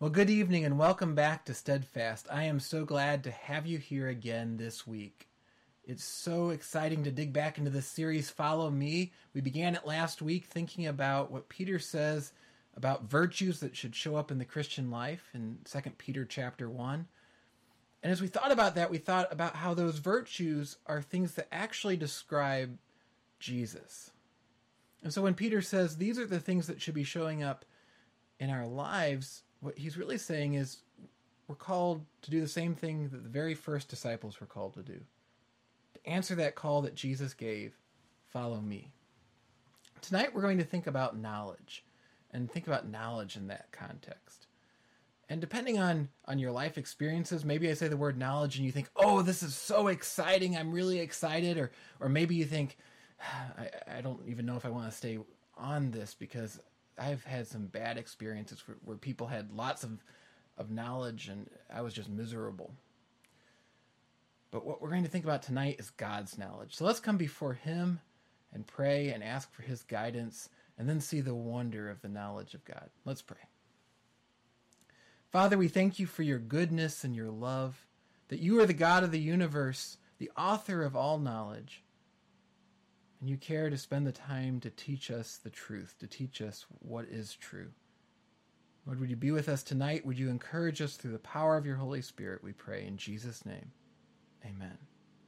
Well, good evening and welcome back to Steadfast. I am so glad to have you here again this week. It's so exciting to dig back into this series, Follow Me. We began it last week thinking about what Peter says about virtues that should show up in the Christian life in 2 Peter chapter 1. And as we thought about that, we thought about how those virtues are things that actually describe Jesus. And so when Peter says these are the things that should be showing up in our lives, what he's really saying is we're called to do the same thing that the very first disciples were called to do. To answer that call that Jesus gave, follow me. Tonight we're going to think about knowledge, and think about knowledge in that context. And depending on your life experiences, maybe I say the word knowledge and you think, oh, this is so exciting, I'm really excited. Or maybe you think, I don't even know if I want to stay on this because I've had some bad experiences where people had lots of knowledge and I was just miserable. But what we're going to think about tonight is God's knowledge. So let's come before Him and pray and ask for His guidance and then see the wonder of the knowledge of God. Let's pray. Father, we thank you for your goodness and your love, that you are the God of the universe, the author of all knowledge. And you care to spend the time to teach us the truth, to teach us what is true. Lord, would you be with us tonight? Would you encourage us through the power of your Holy Spirit, we pray in Jesus' name. Amen.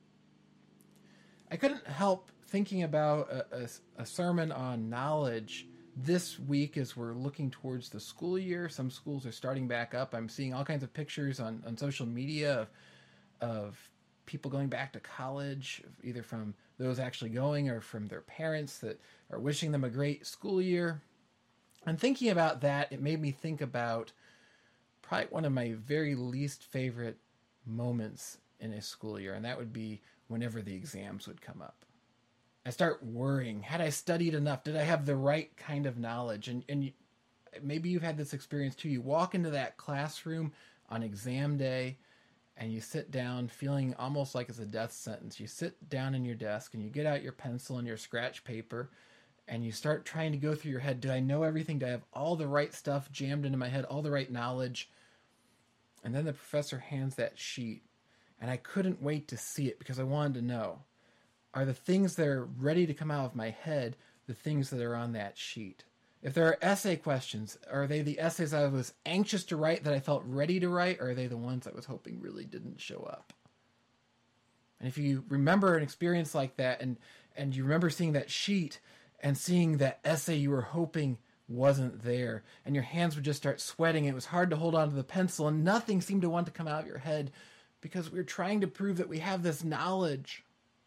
I couldn't help thinking about a sermon on knowledge this week as we're looking towards the school year. Some schools are starting back up. I'm seeing all kinds of pictures on social media of people going back to college, either from those actually going or from their parents that are wishing them a great school year. And thinking about that, it made me think about probably one of my very least favorite moments in a school year, and that would be whenever the exams would come up. I start worrying, had I studied enough? Did I have the right kind of knowledge? And maybe you've had this experience too. You walk into that classroom on exam day, and you sit down feeling almost like it's a death sentence. You sit down in your desk and you get out your pencil and your scratch paper and you start trying to go through your head. Did I know everything? Did I have all the right stuff jammed into my head, all the right knowledge? And then the professor hands that sheet and I couldn't wait to see it because I wanted to know, are the things that are ready to come out of my head the things that are on that sheet? If there are essay questions, are they the essays I was anxious to write that I felt ready to write, or are they the ones I was hoping really didn't show up? And if you remember an experience like that, and you remember seeing that sheet and seeing that essay you were hoping wasn't there, and your hands would just start sweating, it was hard to hold on to the pencil, and nothing seemed to want to come out of your head because we were trying to prove that we have this knowledge.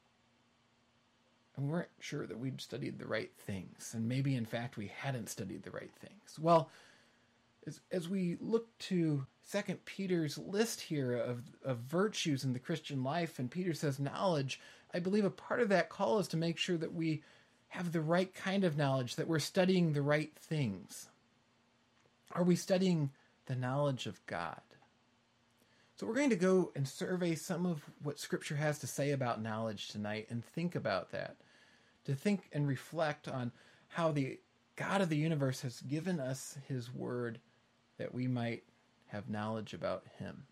And we weren't sure that we'd studied the right things. And maybe, in fact, we hadn't studied the right things. Well, as we look to 2 Peter's list here of virtues in the Christian life, and Peter says knowledge, I believe a part of that call is to make sure that we have the right kind of knowledge, that we're studying the right things. Are we studying the knowledge of God? So we're going to go and survey some of what Scripture has to say about knowledge tonight and think about that. To think and reflect on how the God of the universe has given us His Word that we might have knowledge about Him.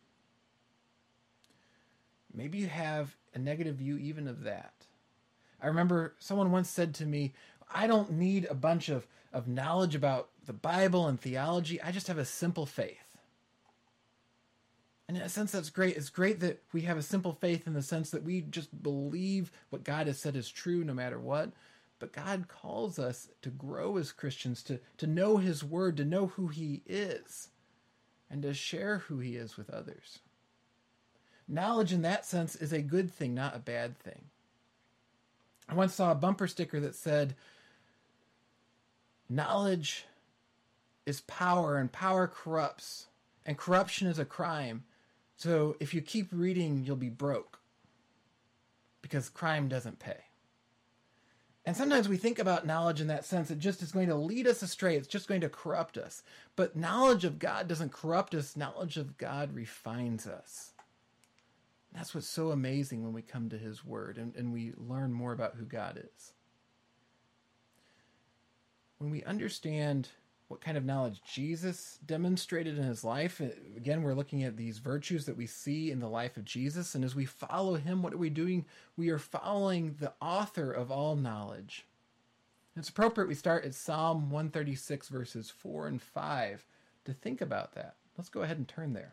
Maybe you have a negative view even of that. I remember someone once said to me, I don't need a bunch of knowledge about the Bible and theology. I just have a simple faith. And in a sense, that's great. It's great that we have a simple faith in the sense that we just believe what God has said is true no matter what. But God calls us to grow as Christians, to know His Word, to know who He is, and to share who He is with others. Knowledge in that sense is a good thing, not a bad thing. I once saw a bumper sticker that said, knowledge is power, and power corrupts, and corruption is a crime. So if you keep reading, you'll be broke, because crime doesn't pay. And sometimes we think about knowledge in that sense. It just is going to lead us astray. It's just going to corrupt us. But knowledge of God doesn't corrupt us. Knowledge of God refines us. That's what's so amazing when we come to His Word and we learn more about who God is. When we understand what kind of knowledge Jesus demonstrated in his life. Again, we're looking at these virtues that we see in the life of Jesus. And as we follow him, what are we doing? We are following the author of all knowledge. And it's appropriate we start at Psalm 136, verses 4 and 5 to think about that. Let's go ahead and turn there.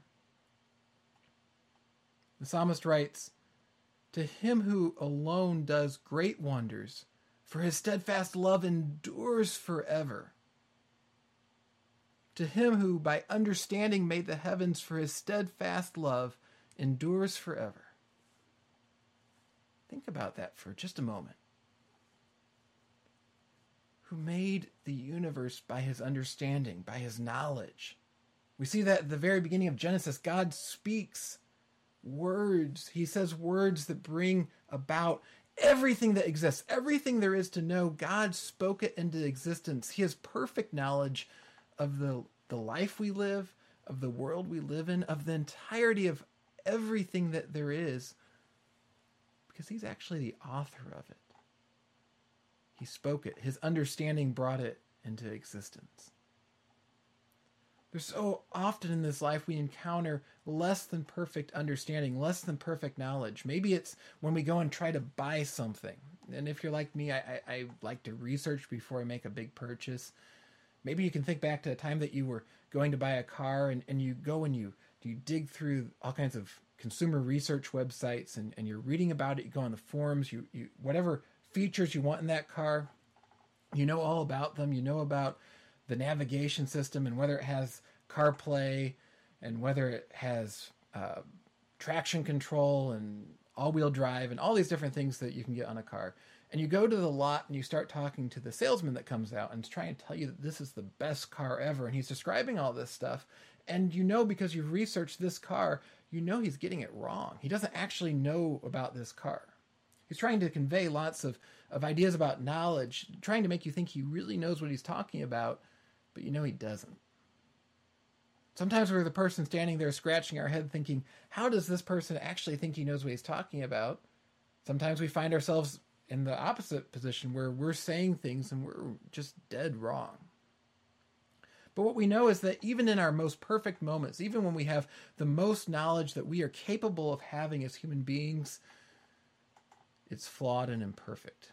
The psalmist writes, "To him who alone does great wonders, for his steadfast love endures forever. To him who by understanding made the heavens, for his steadfast love endures forever." Think about that for just a moment. Who made the universe by his understanding, by his knowledge. We see that at the very beginning of Genesis, God speaks words. He says words that bring about everything that exists, everything there is to know. God spoke it into existence. He has perfect knowledge of the life we live, of the world we live in, of the entirety of everything that there is, because he's actually the author of it. He spoke it. His understanding brought it into existence. There's so often in this life we encounter less than perfect understanding, less than perfect knowledge. Maybe it's when we go and try to buy something. And if you're like me, I like to research before I make a big purchase. Maybe you can think back to a time that you were going to buy a car and you go and you dig through all kinds of consumer research websites and you're reading about it. You go on the forums, you whatever features you want in that car, you know all about them. You know about the navigation system and whether it has CarPlay and whether it has traction control and all-wheel drive and all these different things that you can get on a car. And you go to the lot and you start talking to the salesman that comes out and is trying to tell you that this is the best car ever. And he's describing all this stuff. And you know, because you've researched this car, you know he's getting it wrong. He doesn't actually know about this car. He's trying to convey lots of ideas about knowledge, trying to make you think he really knows what he's talking about, but you know he doesn't. Sometimes we're the person standing there scratching our head thinking, how does this person actually think he knows what he's talking about? Sometimes we find ourselves in the opposite position where we're saying things and we're just dead wrong. But what we know is that even in our most perfect moments, even when we have the most knowledge that we are capable of having as human beings, it's flawed and imperfect.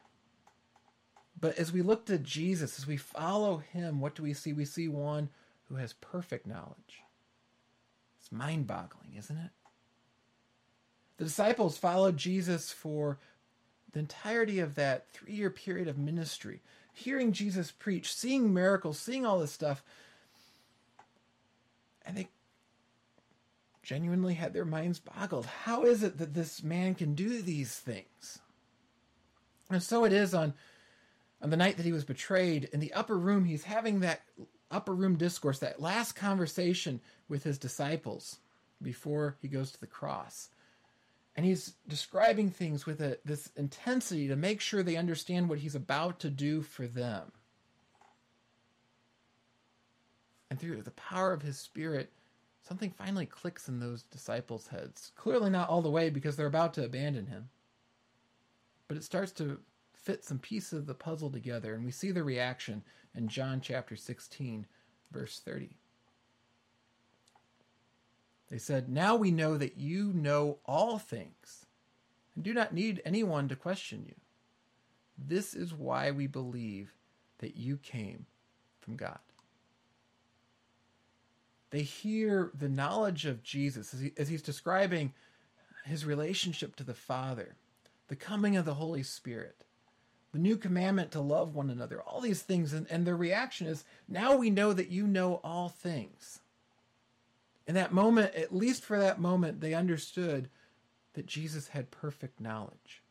But as we look to Jesus, as we follow him, what do we see? We see one who has perfect knowledge. It's mind-boggling, isn't it? The disciples followed Jesus for the entirety of that 3-year period of ministry, hearing Jesus preach, seeing miracles, seeing all this stuff. And they genuinely had their minds boggled. How is it that this man can do these things? And so it is on the night that he was betrayed, in the upper room, he's having that upper room discourse, that last conversation with his disciples before he goes to the cross. And he's describing things with this intensity to make sure they understand what he's about to do for them. And through the power of his Spirit, something finally clicks in those disciples' heads. Clearly not all the way, because they're about to abandon him. But it starts to fit some pieces of the puzzle together, and we see the reaction in John chapter 16, verse 30. They said, "Now we know that you know all things, and do not need anyone to question you. This is why we believe that you came from God." They hear the knowledge of Jesus as he's describing his relationship to the Father, the coming of the Holy Spirit, the new commandment to love one another, all these things. And their reaction is, now we know that you know all things. In that moment, at least for that moment, they understood that Jesus had perfect knowledge.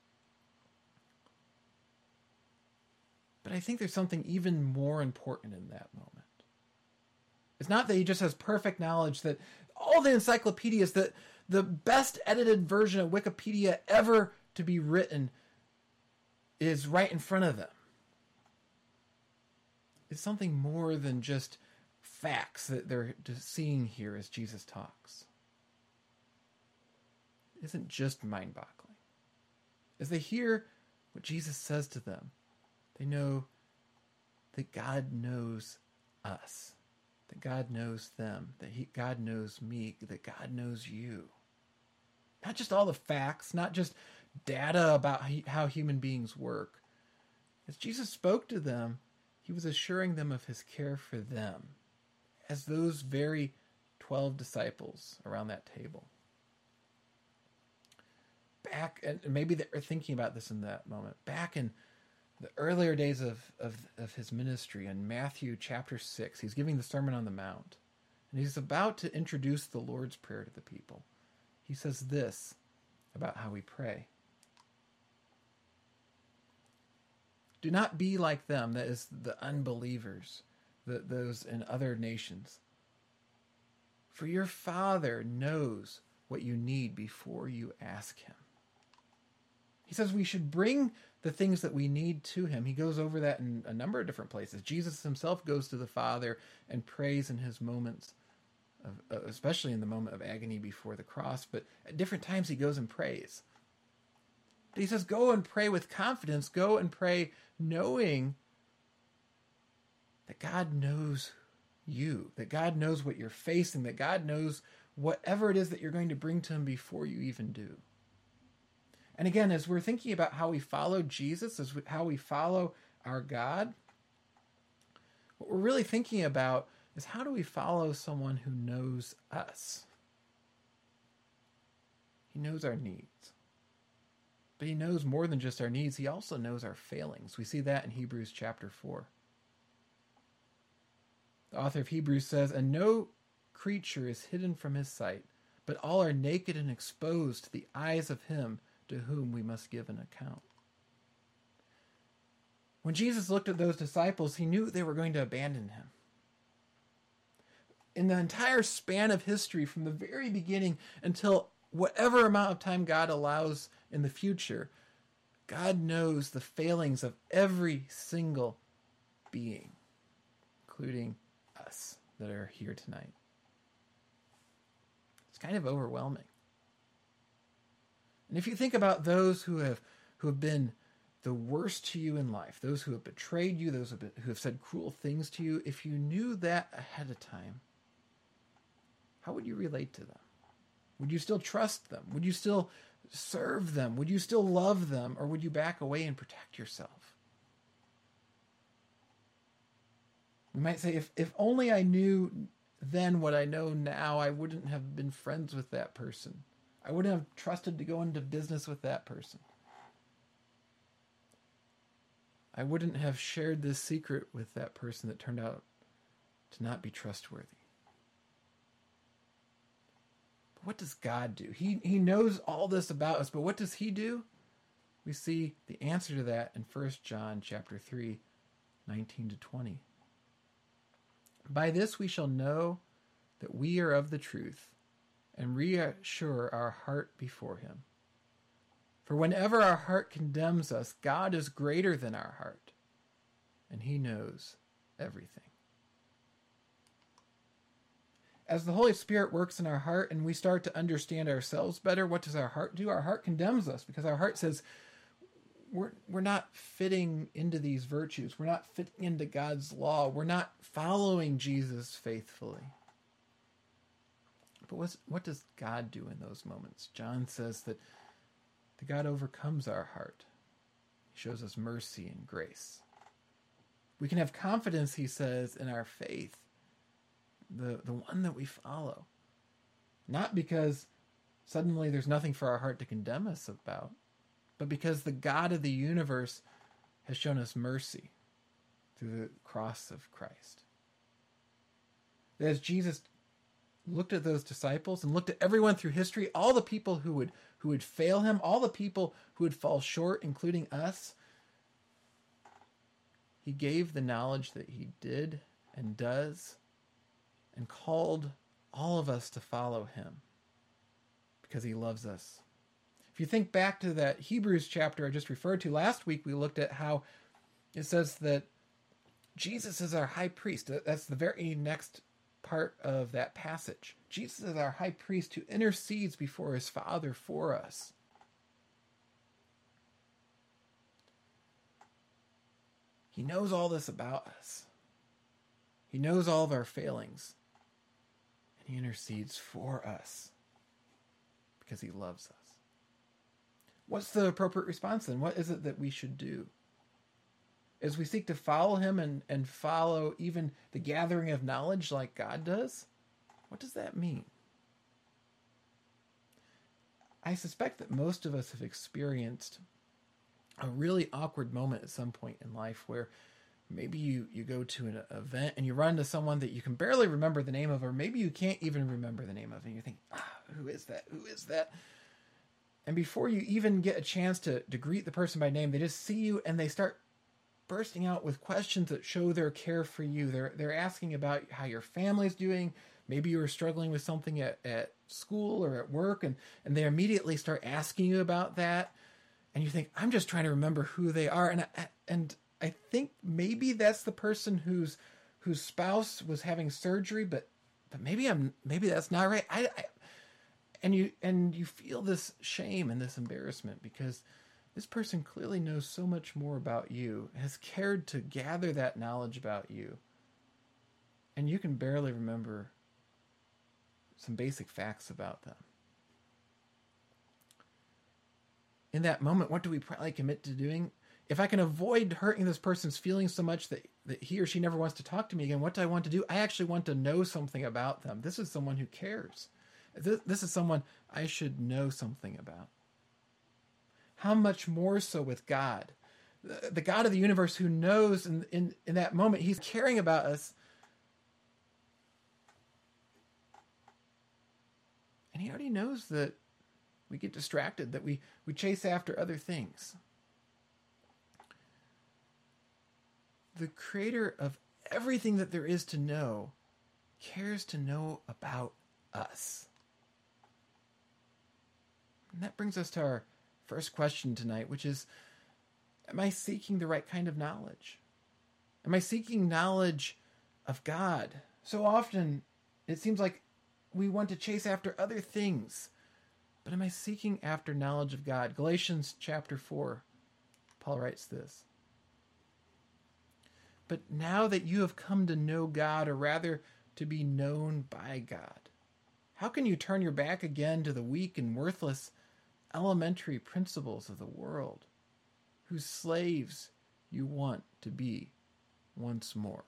But I think there's something even more important in that moment. It's not that he just has perfect knowledge, that all the encyclopedias, that the best edited version of Wikipedia ever to be written is right in front of them. It's something more than just facts that they're just seeing here as Jesus talks. It isn't just mind-boggling. As they hear what Jesus says to them, they know that God knows us, that God knows them, that God knows me, that God knows you. Not just all the facts, not just data about how human beings work. As Jesus spoke to them, he was assuring them of his care for them as those very 12 disciples around that table. Back, and maybe they're thinking about this in that moment, back in the earlier days of his ministry in Matthew chapter 6, he's giving the Sermon on the Mount, and he's about to introduce the Lord's Prayer to the people. He says this about how we pray. Do not be like them, that is, the unbelievers, those in other nations. For your Father knows what you need before you ask him. He says we should bring the things that we need to him. He goes over that in a number of different places. Jesus himself goes to the Father and prays in his moments, especially in the moment of agony before the cross. But at different times he goes and prays. But he says, go and pray with confidence. Go and pray knowing that God knows you, that God knows what you're facing, that God knows whatever it is that you're going to bring to him before you even do. And again, as we're thinking about how we follow Jesus, how we follow our God, what we're really thinking about is how do we follow someone who knows us? He knows our needs. But he knows more than just our needs. He also knows our failings. We see that in Hebrews chapter 4. The author of Hebrews says, and no creature is hidden from his sight, but all are naked and exposed to the eyes of him to whom we must give an account. When Jesus looked at those disciples, he knew they were going to abandon him. In the entire span of history, from the very beginning until whatever amount of time God allows in the future, God knows the failings of every single being, including us that are here tonight. It's kind of overwhelming. And if you think about those who have been the worst to you in life, those who have betrayed you, those who have said cruel things to you, if you knew that ahead of time, how would you relate to them? Would you still trust them? Would you still serve them? Would you still love them? Or would you back away and protect yourself? We might say, if only I knew then what I know now, I wouldn't have been friends with that person. I wouldn't have trusted to go into business with that person. I wouldn't have shared this secret with that person that turned out to not be trustworthy. But what does God do? He knows all this about us, but what does he do? We see the answer to that in 1 John chapter 3, 19 to 20. By this we shall know that we are of the truth, and reassure our heart before him. For whenever our heart condemns us, God is greater than our heart, and he knows everything. As the Holy Spirit works in our heart and we start to understand ourselves better, what does our heart do? Our heart condemns us because our heart says, we're not fitting into these virtues. We're not fitting into God's law. We're not following Jesus faithfully. But what does God do in those moments? John says that God overcomes our heart. He shows us mercy and grace. We can have confidence, he says, in our faith, the one that we follow. Not because suddenly there's nothing for our heart to condemn us about, but because the God of the universe has shown us mercy through the cross of Christ. As Jesus looked at those disciples and looked at everyone through history, all the people who would fail him, all the people who would fall short, including us, he gave the knowledge that he did and does and called all of us to follow him because he loves us. If you think back to that Hebrews chapter I just referred to last week, we looked at how it says that Jesus is our high priest. That's the very next part of that passage. Jesus is our high priest who intercedes before his Father for us. He knows all this about us. He knows all of our failings. And he intercedes for us because he loves us. What's the appropriate response then? What is it that we should do? As we seek to follow him and follow even the gathering of knowledge like God does, what does that mean? I suspect that most of us have experienced a really awkward moment at some point in life where maybe you go to an event and you run into someone that you can barely remember the name of, or maybe you can't even remember the name of, and you think, who is that? Who is that? And before you even get a chance to greet the person by name, they just see you and they start bursting out with questions that show their care for you. They're asking about how your family's doing. Maybe you were struggling with something at school or at work, and they immediately start asking you about that. And you think, I'm just trying to remember who they are. And I think maybe that's the person whose spouse was having surgery, but maybe that's not right. And you feel this shame and this embarrassment because this person clearly knows so much more about you, has cared to gather that knowledge about you, and you can barely remember some basic facts about them. In that moment, what do we probably commit to doing? If I can avoid hurting this person's feelings so much that he or she never wants to talk to me again, what do I want to do? I actually want to know something about them. This is someone who cares. This is someone I should know something about. How much more so with God, the God of the universe who knows in that moment, he's caring about us. And he already knows that we get distracted, that we chase after other things. The creator of everything that there is to know cares to know about us. And that brings us to our first question tonight, which is, am I seeking the right kind of knowledge? Am I seeking knowledge of God? So often, it seems like we want to chase after other things. But am I seeking after knowledge of God? Galatians chapter 4, Paul writes this. But now that you have come to know God, or rather to be known by God, how can you turn your back again to the weak and worthless elementary principles of the world, whose slaves you want to be once more?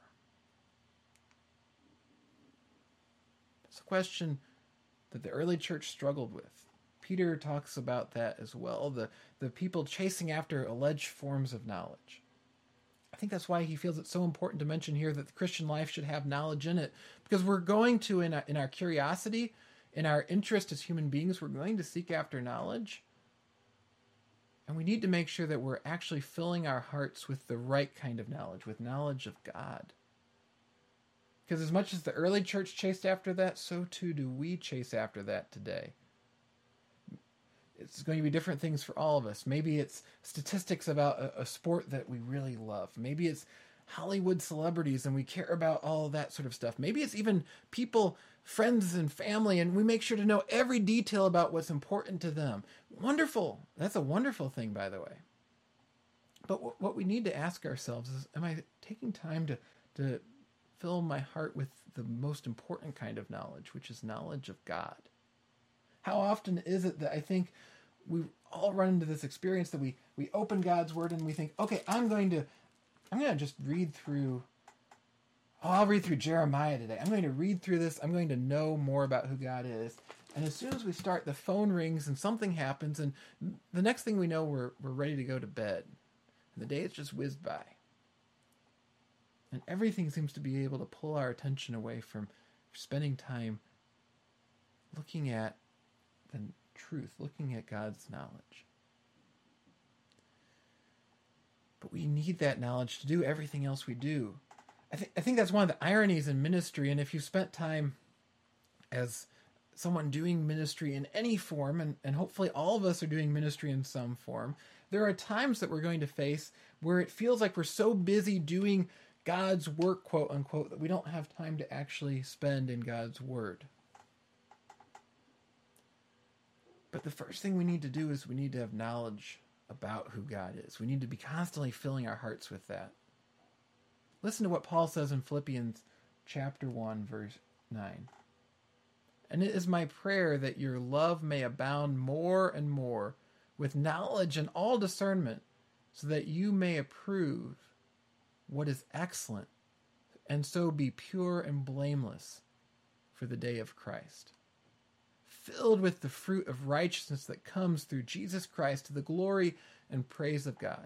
It's a question that the early church struggled with. Peter talks about that as well, the people chasing after alleged forms of knowledge. I think that's why he feels it's so important to mention here that the Christian life should have knowledge in it, because we're going to, in our curiosity, in our interest as human beings, we're going to seek after knowledge. And we need to make sure that we're actually filling our hearts with the right kind of knowledge, with knowledge of God. Because as much as the early church chased after that, so too do we chase after that today. It's going to be different things for all of us. Maybe it's statistics about a sport that we really love. Maybe it's Hollywood celebrities and we care about all of that sort of stuff. Maybe it's even people, friends and family, and we make sure to know every detail about what's important to them. Wonderful. That's a wonderful thing, by the way. But what we need to ask ourselves is, am I taking time to fill my heart with the most important kind of knowledge, which is knowledge of God? How often is it that I think we all run into this experience that we open God's word and we think, okay, I'm going to just read through, I'll read through Jeremiah today. I'm going to read through this. I'm going to know more about who God is. And as soon as we start, the phone rings and something happens, and the next thing we know, we're ready to go to bed. And the day has just whizzed by. And everything seems to be able to pull our attention away from spending time looking at the truth, looking at God's knowledge. But we need that knowledge to do everything else we do. I think that's one of the ironies in ministry, and if you've spent time as someone doing ministry in any form, and hopefully all of us are doing ministry in some form, there are times that we're going to face where it feels like we're so busy doing God's work, quote unquote, that we don't have time to actually spend in God's word. But the first thing we need to do is we need to have knowledge about who God is. We need to be constantly filling our hearts with that. Listen to what Paul says in Philippians chapter 1, verse 9. And it is my prayer that your love may abound more and more with knowledge and all discernment, so that you may approve what is excellent, and so be pure and blameless for the day of Christ, filled with the fruit of righteousness that comes through Jesus Christ to the glory and praise of God.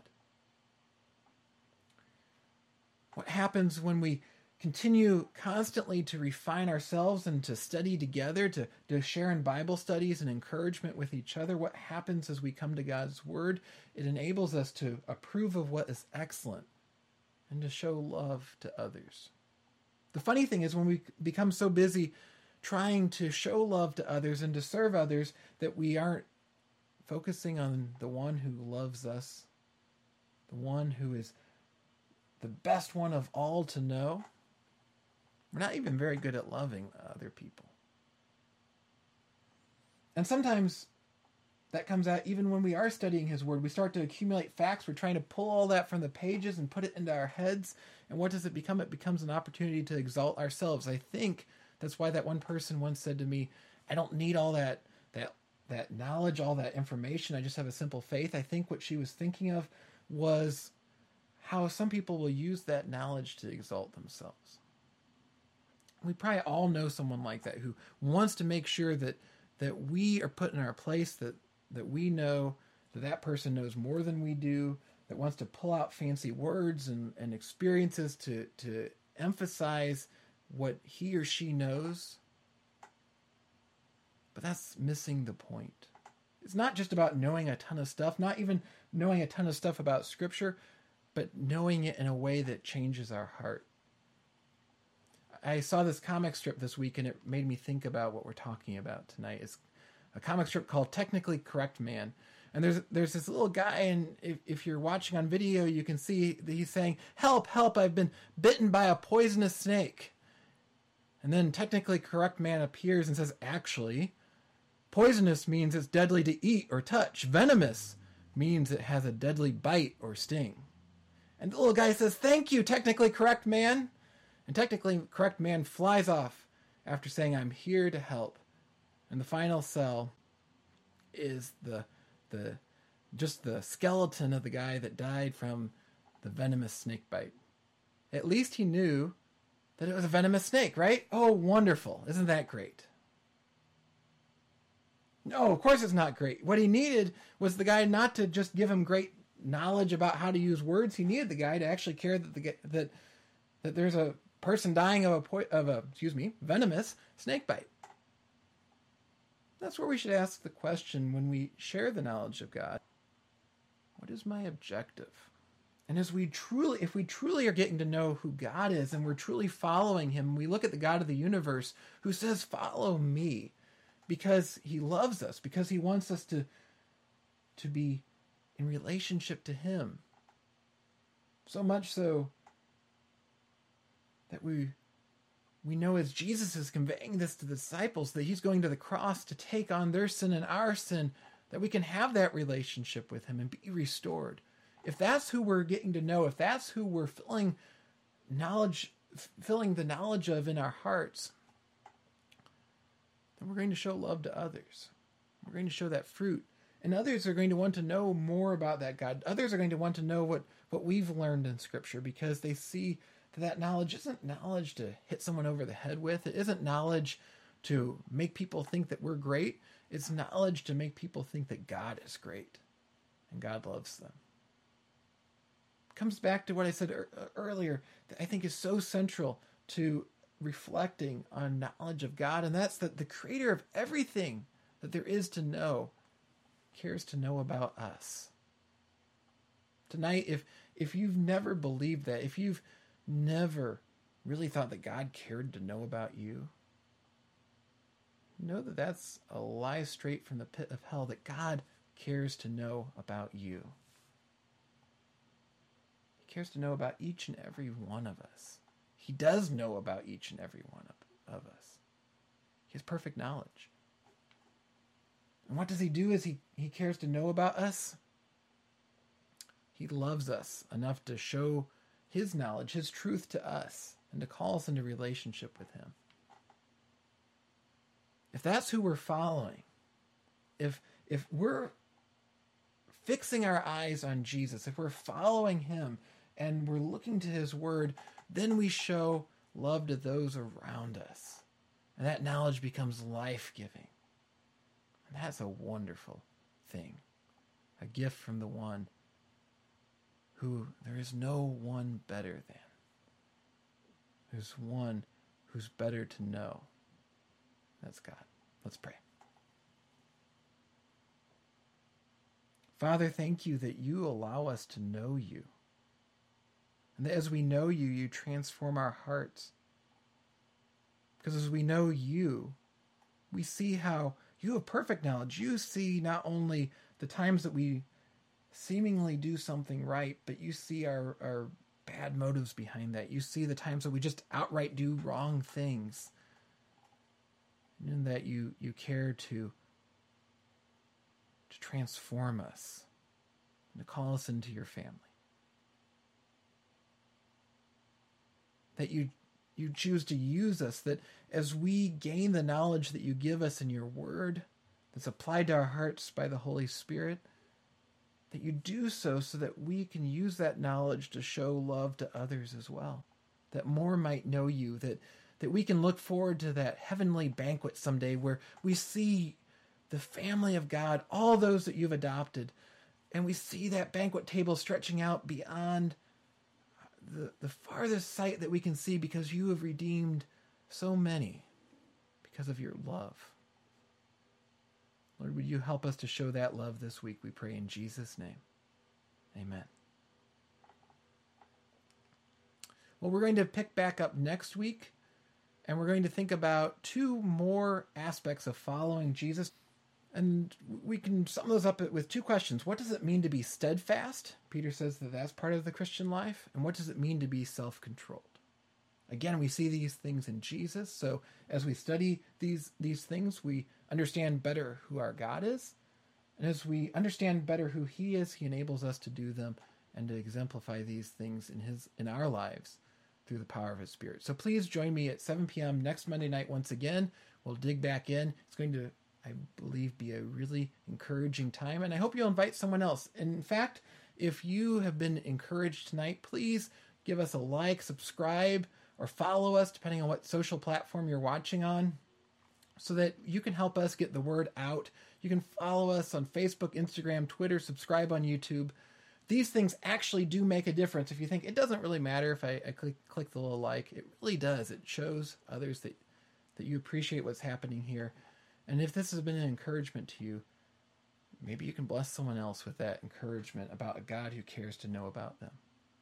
What happens when we continue constantly to refine ourselves and to study together, to share in Bible studies and encouragement with each other? What happens as we come to God's Word? It enables us to approve of what is excellent and to show love to others. The funny thing is when we become so busy trying to show love to others and to serve others that we aren't focusing on the one who loves us, the one who is the best one of all to know. We're not even very good at loving other people. And sometimes that comes out even when we are studying His Word. We start to accumulate facts. We're trying to pull all that from the pages and put it into our heads. And what does it become? It becomes an opportunity to exalt ourselves. I think that's why that one person once said to me, I don't need all that knowledge, all that information. I just have a simple faith. I think what she was thinking of was how some people will use that knowledge to exalt themselves. We probably all know someone like that who wants to make sure that we are put in our place, that we know that person knows more than we do, that wants to pull out fancy words and experiences to emphasize what he or she knows. But that's missing the point. It's not just about knowing a ton of stuff, not even knowing a ton of stuff about Scripture, but knowing it in a way that changes our heart. I saw this comic strip this week, and it made me think about what we're talking about tonight. It's a comic strip called Technically Correct Man. And there's this little guy, and if you're watching on video, you can see that he's saying, "Help, help, I've been bitten by a poisonous snake." And then Technically Correct Man appears and says, "Actually, poisonous means it's deadly to eat or touch. Venomous means it has a deadly bite or sting." And the little guy says, "Thank you, Technically Correct Man." And Technically Correct Man flies off after saying, "I'm here to help." And the final cell is just the skeleton of the guy that died from the venomous snake bite. At least he knew that it was a venomous snake, right? Oh, wonderful. Isn't that great? No, of course it's not great. What he needed was the guy not to just give him great knowledge about how to use words. He needed the guy to actually care that there's a person dying of a venomous snake bite. That's where we should ask the question when we share the knowledge of God. What is my objective? And if we truly are getting to know who God is and we're truly following Him, we look at the God of the universe who says, "Follow me," because He loves us, because He wants us to be in relationship to Him. So much so that we know as Jesus is conveying this to the disciples, that He's going to the cross to take on their sin and our sin, that we can have that relationship with Him and be restored. If that's who we're getting to know, if that's who we're filling the knowledge of in our hearts, then we're going to show love to others. We're going to show that fruit. And others are going to want to know more about that God. Others are going to want to know what we've learned in Scripture, because they see that knowledge isn't knowledge to hit someone over the head with. It isn't knowledge to make people think that we're great. It's knowledge to make people think that God is great and God loves them. It comes back to what I said earlier that I think is so central to reflecting on knowledge of God, and that's that the creator of everything that there is to know cares to know about us. Tonight, if you've never believed that, if you've never really thought that God cared to know about you, know that that's a lie straight from the pit of hell, that God cares to know about you. He cares to know about each and every one of us. He does know about each and every one of us. He has perfect knowledge. And what does He do as he cares to know about us? He loves us enough to show His knowledge, His truth to us. and to call us into relationship with him. If that's who we're following, if we're fixing our eyes on Jesus, if we're following him and we're looking to his word, then we show love to those around us. And that knowledge becomes life-giving. And that's a wonderful thing. A gift from the one who there is no one better than. There's one who's better to know. That's God. Let's pray. Father, thank you that you allow us to know you. And that as we know you, you transform our hearts. Because as we know you, we see how you have perfect knowledge. You see not only the times that we seemingly do something right, but you see our bad motives behind that. You see the times that we just outright do wrong things. And that you care to transform us and to call us into your family. That you choose to use us, that as we gain the knowledge that you give us in your word, that's applied to our hearts by the Holy Spirit, that you do so that we can use that knowledge to show love to others as well, that more might know you, that we can look forward to that heavenly banquet someday where we see the family of God, all those that you've adopted, and we see that banquet table stretching out beyond the farthest sight that we can see, because you have redeemed so many because of your love. Lord, would you help us to show that love this week, we pray in Jesus' name. Amen. Well, we're going to pick back up next week, and we're going to think about two more aspects of following Jesus. And we can sum those up with two questions. What does it mean to be steadfast? Peter says that that's part of the Christian life. And what does it mean to be self-controlled? Again, we see these things in Jesus. So as we study these things, we understand better who our God is. And as we understand better who he is, he enables us to do them and to exemplify these things in our lives through the power of his Spirit. So please join me at 7 p.m. next Monday night once again. We'll dig back in. It's going to, I believe, be a really encouraging time, and I hope you'll invite someone else. In fact, if you have been encouraged tonight, please give us a like, subscribe, or follow us, depending on what social platform you're watching on, so that you can help us get the word out. You can follow us on Facebook, Instagram, Twitter, subscribe on YouTube. These things actually do make a difference. If you think it doesn't really matter if I click the little like, it really does. It shows others that you appreciate what's happening here. And if this has been an encouragement to you, maybe you can bless someone else with that encouragement about a God who cares to know about them.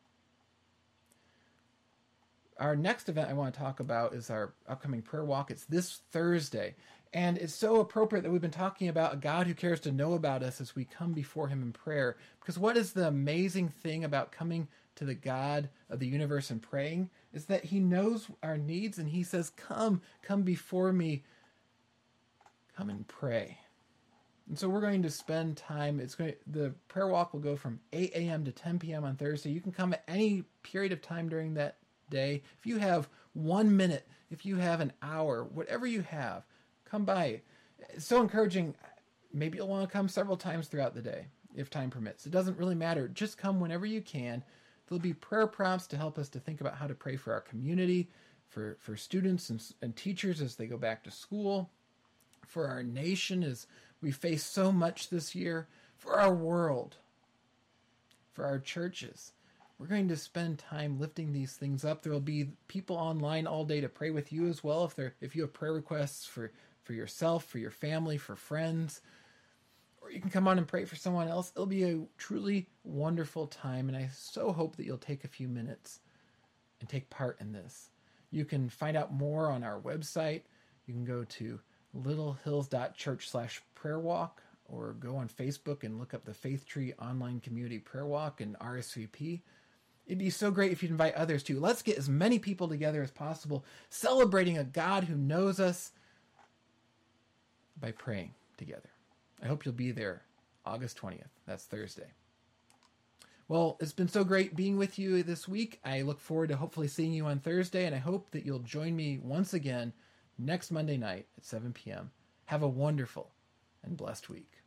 Our next event I want to talk about is our upcoming prayer walk. It's this Thursday. And it's so appropriate that we've been talking about a God who cares to know about us as we come before him in prayer. Because what is the amazing thing about coming to the God of the universe and praying is that he knows our needs, and he says, come before me. Come and pray. And so we're going to spend time. The prayer walk will go from 8 a.m. to 10 p.m. on Thursday. You can come at any period of time during that day. If you have 1 minute, if you have an hour, whatever you have, come by. It's so encouraging. Maybe you'll want to come several times throughout the day, if time permits. It doesn't really matter. Just come whenever you can. There'll be prayer prompts to help us to think about how to pray for our community, for students and teachers as they go back to school, for our nation as we face so much this year, for our world, for our churches. We're going to spend time lifting these things up. There will be people online all day to pray with you as well. If you have prayer requests for yourself, for your family, for friends, or you can come on and pray for someone else. It'll be a truly wonderful time, and I so hope that you'll take a few minutes and take part in this. You can find out more on our website. You can go to littlehills.church/prayerwalk, or go on Facebook and look up the Faith Tree Online Community Prayer Walk and RSVP. It'd be so great if you'd invite others too. Let's get as many people together as possible, celebrating a God who knows us by praying together. I hope you'll be there August 20th. That's Thursday. Well, it's been so great being with you this week. I look forward to hopefully seeing you on Thursday, and I hope that you'll join me once again next Monday night at 7 p.m. Have a wonderful and blessed week.